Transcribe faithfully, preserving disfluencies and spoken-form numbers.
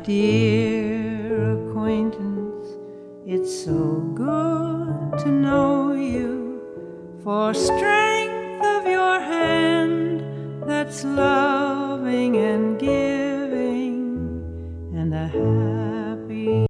dear acquaintance, it's so good to know you. For strength of your hand, that's love.